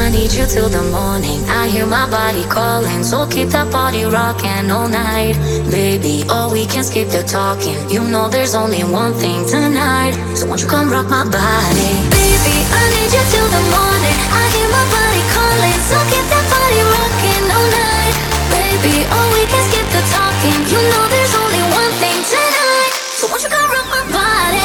I need you till the morning. I hear my body calling, so keep that body rocking all night. Baby, oh, we can skip the talking. You know there's only one thing tonight, so won't you come rock my body? Baby, I need you till the morning. I hear my body calling, so keep that body rocking all night. Baby, oh, we can skip the talking. You know there's only one thing tonight, so won't you come rock my body?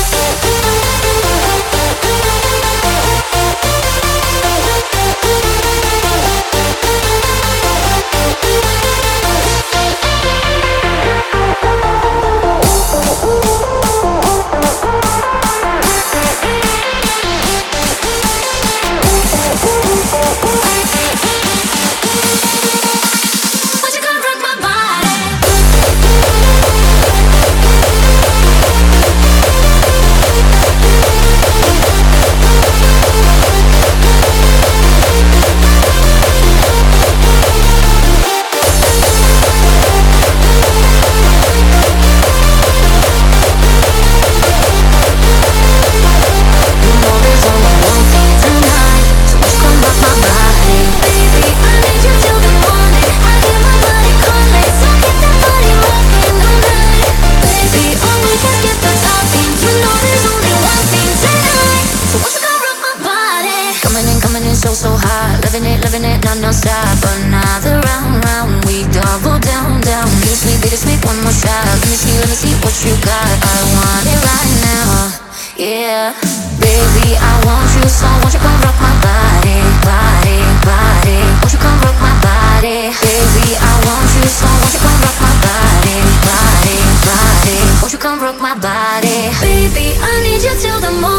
So hot, living it, non-stop. Another round, we double down. Beat us, make one more shot. Let me see what you got. I want it right now, yeah. Baby, I want you, so won't you come rock my body? Won't you come rock my body? Baby, I want you, so won't you come rock my body? Won't you come rock my body? Baby, I need you till the morning.